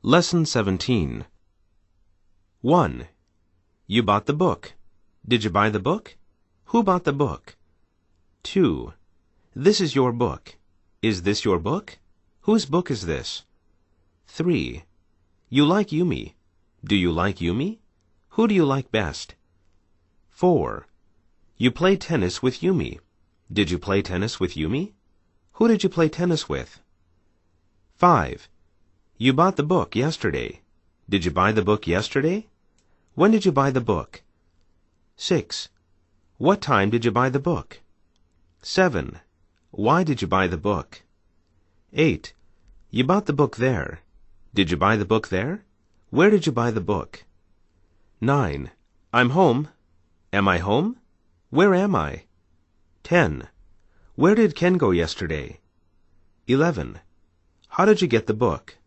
Lesson 17. 1. You bought the book. Did you buy the book? Who bought the book? 2. This is your book. Is this your book? Whose book is this? 3. You like Yumi. Do you like Yumi? Who do you like best? 4. You play tennis with Yumi. Did you play tennis with Yumi? Who did you play tennis with? 5. You bought the book yesterday. Did you buy the book yesterday? When did you buy the book? 6. What time did you buy the book? 7. Why did you buy the book? 8. You bought the book there. Did you buy the book there? Where did you buy the book? 9. I'm home. Am I home? Where am I? 10. Where did Ken go yesterday? 11. How did you get the book?